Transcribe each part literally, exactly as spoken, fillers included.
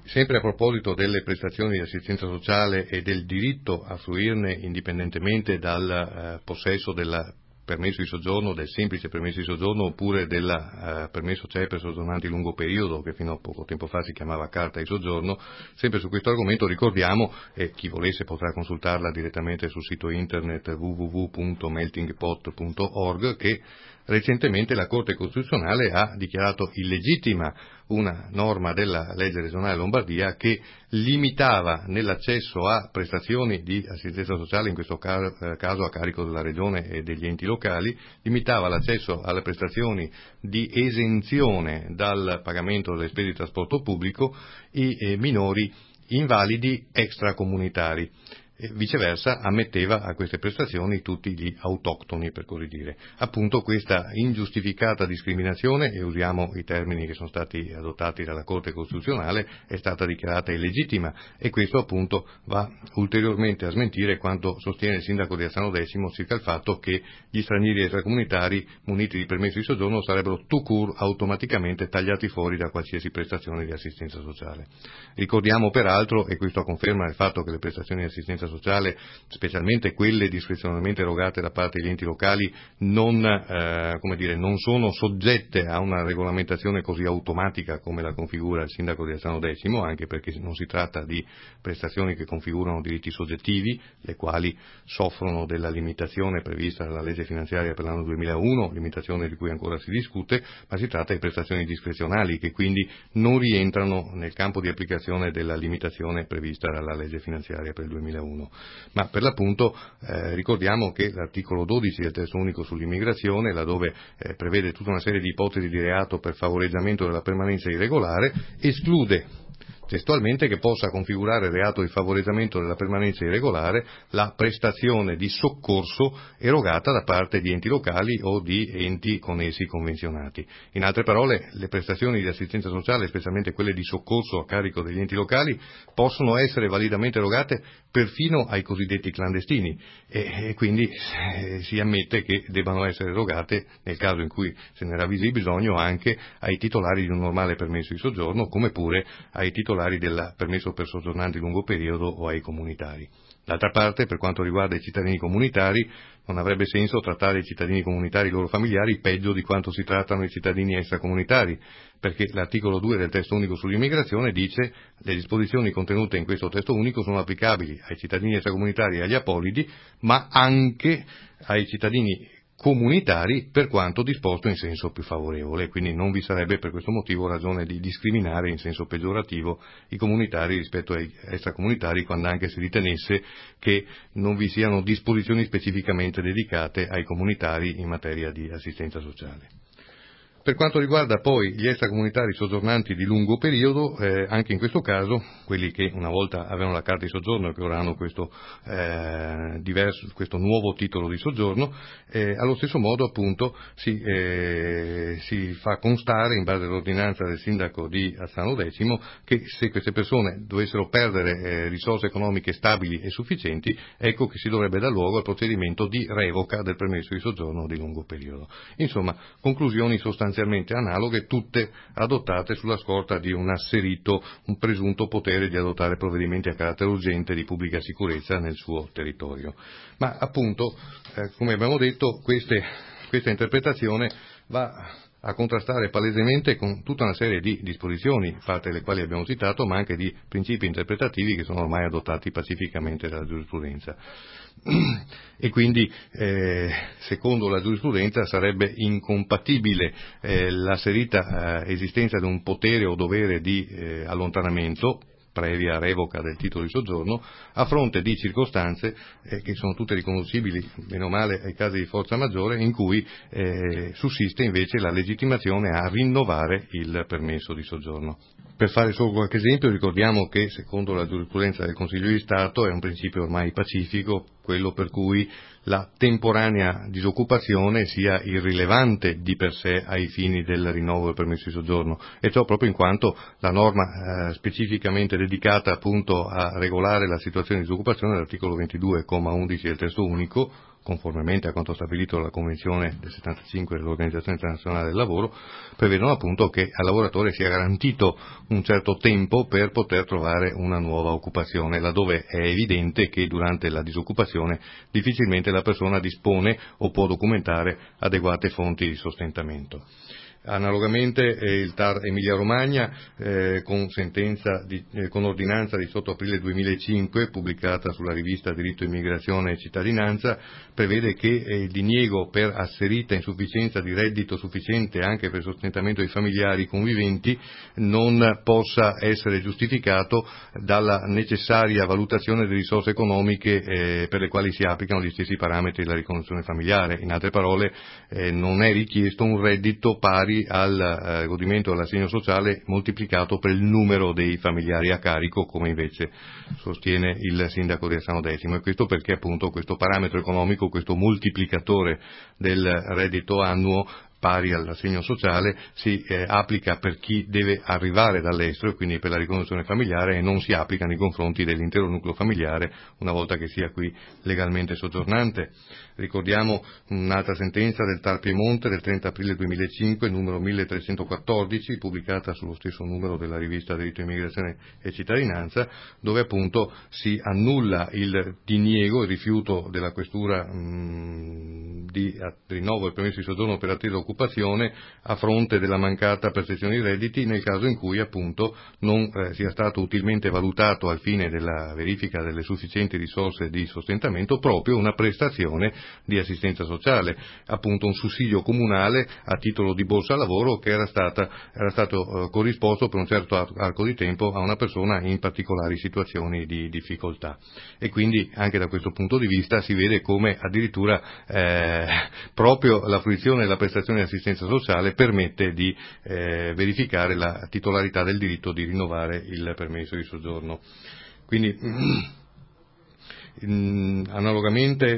Sempre a proposito delle prestazioni di assistenza sociale e del diritto a fruirne indipendentemente dal eh, possesso del permesso di soggiorno, del semplice permesso di soggiorno oppure del eh, permesso C E per soggiornanti di lungo periodo, che fino a poco tempo fa si chiamava carta di soggiorno, sempre su questo argomento ricordiamo, e chi volesse potrà consultarla direttamente sul sito internet w w w punto melting pot punto org, che recentemente la Corte Costituzionale ha dichiarato illegittima una norma della legge regionale Lombardia che limitava nell'accesso a prestazioni di assistenza sociale, in questo caso a carico della regione e degli enti locali, limitava l'accesso alle prestazioni di esenzione dal pagamento delle spese di trasporto pubblico i minori invalidi extracomunitari. E viceversa ammetteva a queste prestazioni tutti gli autoctoni, per così dire. Appunto questa ingiustificata discriminazione, e usiamo i termini che sono stati adottati dalla Corte Costituzionale, è stata dichiarata illegittima, e questo appunto va ulteriormente a smentire quanto sostiene il sindaco di Azzano Decimo circa il fatto che gli stranieri extracomunitari muniti di permesso di soggiorno sarebbero tout court automaticamente tagliati fuori da qualsiasi prestazione di assistenza sociale. Ricordiamo peraltro, e questo a conferma del fatto che le prestazioni di assistenza sociale, specialmente quelle discrezionalmente erogate da parte degli enti locali, non, eh, come dire, non sono soggette a una regolamentazione così automatica come la configura il sindaco di Azzano Decimo, anche perché non si tratta di prestazioni che configurano diritti soggettivi, le quali soffrono della limitazione prevista dalla legge finanziaria per l'anno duemilauno, limitazione di cui ancora si discute, ma si tratta di prestazioni discrezionali che quindi non rientrano nel campo di applicazione della limitazione prevista dalla legge finanziaria per il duemilauno. Ma per l'appunto eh, ricordiamo che l'articolo dodici del testo unico sull'immigrazione, laddove eh, prevede tutta una serie di ipotesi di reato per favoreggiamento della permanenza irregolare, esclude testualmente che possa configurare reato di favoreggiamento della permanenza irregolare la prestazione di soccorso erogata da parte di enti locali o di enti con essi convenzionati. In altre parole, le prestazioni di assistenza sociale, specialmente quelle di soccorso a carico degli enti locali, possono essere validamente erogate perfino ai cosiddetti clandestini e, e quindi eh, si ammette che debbano essere erogate, nel caso in cui se ne ravvisi bisogno, anche ai titolari di un normale permesso di soggiorno, come pure ai titolari del permesso per soggiornanti di lungo periodo o ai comunitari. D'altra parte, per quanto riguarda i cittadini comunitari, non avrebbe senso trattare i cittadini comunitari e i loro familiari peggio di quanto si trattano i cittadini extracomunitari, perché l'articolo due del testo unico sull'immigrazione dice: le disposizioni contenute in questo testo unico sono applicabili ai cittadini extracomunitari e agli apolidi, ma anche ai cittadini comunitari per quanto disposto in senso più favorevole, quindi non vi sarebbe per questo motivo ragione di discriminare in senso peggiorativo i comunitari rispetto ai extracomunitari, quando anche si ritenesse che non vi siano disposizioni specificamente dedicate ai comunitari in materia di assistenza sociale. Per quanto riguarda poi gli extracomunitari soggiornanti di lungo periodo, eh, anche in questo caso, quelli che una volta avevano la carta di soggiorno e che ora hanno questo, eh, diverso, questo nuovo titolo di soggiorno, eh, allo stesso modo appunto si, eh, si fa constare in base all'ordinanza del sindaco di Azzano Decimo che se queste persone dovessero perdere eh, risorse economiche stabili e sufficienti, ecco che si dovrebbe dar luogo al procedimento di revoca del permesso di soggiorno di lungo periodo. Insomma, conclusioni sostanziali analoghe, tutte adottate sulla scorta di un asserito, un presunto potere di adottare provvedimenti a carattere urgente di pubblica sicurezza nel suo territorio. Ma appunto, eh, come abbiamo detto, queste, questa interpretazione va a contrastare palesemente con tutta una serie di disposizioni, parte delle quali abbiamo citato, ma anche di principi interpretativi che sono ormai adottati pacificamente dalla giurisprudenza. E quindi, eh, secondo la giurisprudenza, sarebbe incompatibile eh, l'asserita eh, esistenza di un potere o dovere di eh, allontanamento, previa revoca del titolo di soggiorno, a fronte di circostanze eh, che sono tutte riconducibili, bene o male, ai casi di forza maggiore, in cui eh, sussiste invece la legittimazione a rinnovare il permesso di soggiorno. Per fare solo qualche esempio, ricordiamo che, secondo la giurisprudenza del Consiglio di Stato, è un principio ormai pacifico quello per cui la temporanea disoccupazione sia irrilevante di per sé ai fini del rinnovo del permesso di soggiorno, e ciò proprio in quanto la norma eh, specificamente dedicata appunto a regolare la situazione di disoccupazione, l'articolo ventidue, comma undici del testo unico conformemente a quanto stabilito dalla Convenzione del settantacinque dell'Organizzazione Internazionale del Lavoro, prevedono appunto che al lavoratore sia garantito un certo tempo per poter trovare una nuova occupazione, laddove è evidente che durante la disoccupazione difficilmente la persona dispone o può documentare adeguate fonti di sostentamento. Analogamente eh, il T A R Emilia Romagna eh, con sentenza di, eh, con ordinanza di diciotto aprile duemilacinque pubblicata sulla rivista Diritto, Immigrazione e Cittadinanza prevede che eh, il diniego per asserita insufficienza di reddito sufficiente anche per sostentamento dei familiari conviventi non possa essere giustificato dalla necessaria valutazione delle risorse economiche eh, per le quali si applicano gli stessi parametri della riconoscizione familiare. In altre parole eh, non è richiesto un reddito pari al eh, godimento dell'assegno sociale moltiplicato per il numero dei familiari a carico, come invece sostiene il sindaco di Arsano X, e questo perché appunto questo parametro economico, questo moltiplicatore del reddito annuo pari all'assegno sociale si eh, applica per chi deve arrivare dall'estero e quindi per la riconoscizione familiare, e non si applica nei confronti dell'intero nucleo familiare una volta che sia qui legalmente soggiornante. Ricordiamo un'altra sentenza del T A R Piemonte del trenta aprile duemilacinque, numero milletrecentoquattordici, pubblicata sullo stesso numero della rivista Diritto, Immigrazione e Cittadinanza, dove appunto si annulla il diniego, il rifiuto della questura mh, di rinnovo del permesso di soggiorno per attesa occupazione a fronte della mancata percezione di redditi nel caso in cui appunto non eh, sia stato utilmente valutato al fine della verifica delle sufficienti risorse di sostentamento proprio una prestazione di assistenza sociale, appunto un sussidio comunale a titolo di borsa lavoro che era, stata, era stato eh, corrisposto per un certo arco di tempo a una persona in particolari situazioni di difficoltà. E quindi anche da questo punto di vista si vede come addirittura eh, proprio la fruizione della prestazione di assistenza sociale permette di eh, verificare la titolarità del diritto di rinnovare il permesso di soggiorno. Quindi In, analogamente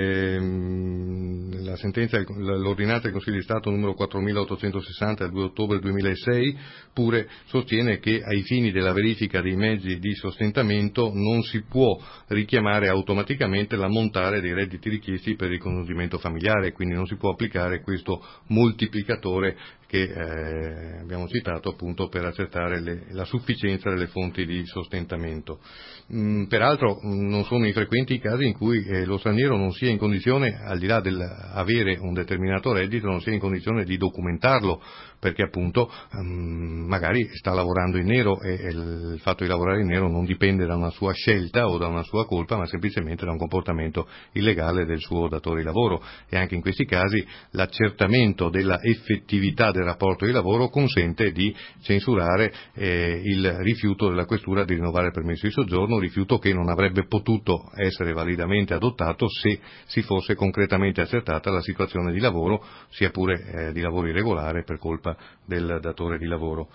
ehm, la sentenza, l'ordinanza del Consiglio di Stato numero quattromilaottocentosessanta del due ottobre duemilasei pure sostiene che ai fini della verifica dei mezzi di sostentamento non si può richiamare automaticamente l'ammontare dei redditi richiesti per il ricongiungimento familiare, quindi non si può applicare questo moltiplicatore che eh, abbiamo citato appunto per accertare le, la sufficienza delle fonti di sostentamento. Mm, peraltro mh, non sono infrequenti i casi in cui eh, lo straniero non sia in condizione, al di là dell'avere un determinato reddito, non sia in condizione di documentarlo, perché appunto um, magari sta lavorando in nero e, e il fatto di lavorare in nero non dipende da una sua scelta o da una sua colpa, ma semplicemente da un comportamento illegale del suo datore di lavoro, e anche in questi casi l'accertamento della effettività del rapporto di lavoro consente di censurare eh, il rifiuto della questura di rinnovare il permesso di soggiorno, rifiuto che non avrebbe potuto essere validamente adottato se si fosse concretamente accertata la situazione di lavoro, sia pure eh, di lavoro irregolare per colpa del datore di lavoro.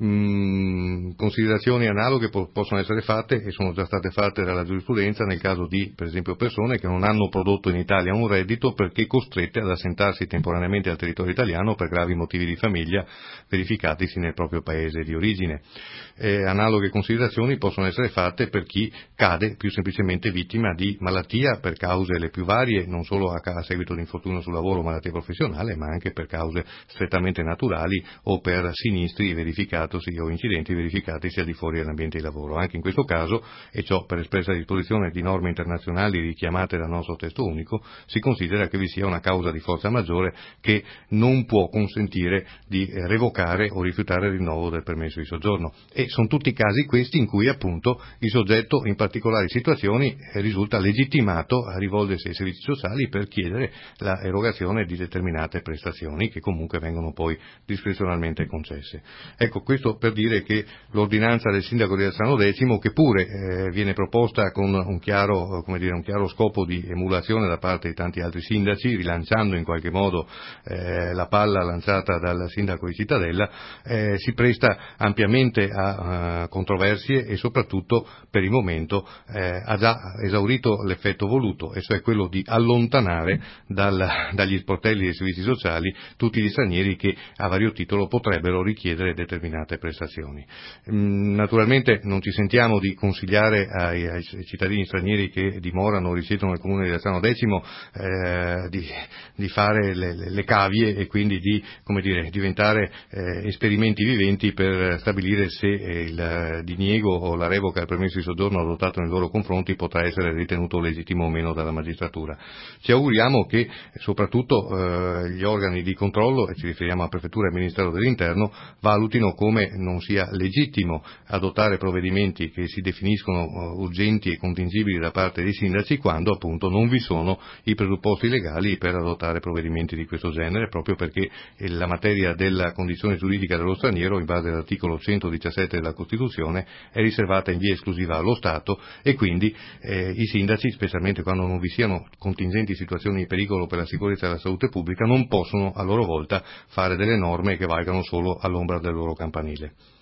Mm, considerazioni analoghe po- possono essere fatte e sono già state fatte dalla giurisprudenza nel caso di, per esempio, persone che non hanno prodotto in Italia un reddito perché costrette ad assentarsi temporaneamente al territorio italiano per gravi motivi di famiglia verificatisi nel proprio paese di origine. Eh, analoghe considerazioni possono essere fatte per chi cade più semplicemente vittima di malattia per cause le più varie, non solo a, a seguito di infortunio sul lavoro o malattia professionale, ma anche per cause strettamente naturali o per sinistri verificatisi o incidenti verificatisi al di fuori dell'ambiente di lavoro. Anche in questo caso, e ciò per espressa disposizione di norme internazionali richiamate dal nostro testo unico, si considera che vi sia una causa di forza maggiore che non può consentire di eh, revocare o rifiutare il rinnovo del permesso di soggiorno. E sono tutti casi questi in cui appunto il soggetto in particolari situazioni eh, risulta legittimato a rivolgersi ai servizi sociali per chiedere la erogazione di determinate prestazioni che comunque vengono poi discrezionalmente concesse. Ecco, questo per dire che l'ordinanza del sindaco di Arsano X, che pure eh, viene proposta con un chiaro, come dire, un chiaro scopo di emulazione da parte di tanti altri sindaci, rilanciando in qualche modo eh, la palla lanciata dal sindaco di Cittadella, eh, si presta ampiamente a, a controversie e soprattutto per il momento eh, ha già esaurito l'effetto voluto, e cioè quello di allontanare dal, dagli sportelli dei servizi sociali tutti gli stranieri che a vario titolo potrebbero richiedere determinate determinate prestazioni. Mm, naturalmente non ci sentiamo di consigliare ai, ai cittadini stranieri che dimorano o risiedono nel comune di Lazzano X eh, di, di fare le, le, le cavie e quindi di, come dire, diventare eh, esperimenti viventi per stabilire se il diniego o la revoca del permesso di soggiorno adottato nei loro confronti potrà essere ritenuto legittimo o meno dalla magistratura. Ci auguriamo che soprattutto eh, gli organi di controllo, e ci riferiamo a Prefettura e Ministero dell'Interno, valutino come non sia legittimo adottare provvedimenti che si definiscono uh, urgenti e contingibili da parte dei sindaci quando appunto non vi sono i presupposti legali per adottare provvedimenti di questo genere, proprio perché la materia della condizione giuridica dello straniero, in base all'articolo centodiciassette della Costituzione, è riservata in via esclusiva allo Stato e quindi eh, i sindaci, specialmente quando non vi siano contingenti situazioni di pericolo per la sicurezza e la salute pubblica, non possono a loro volta fare delle norme che valgano solo all'ombra del loro campanile.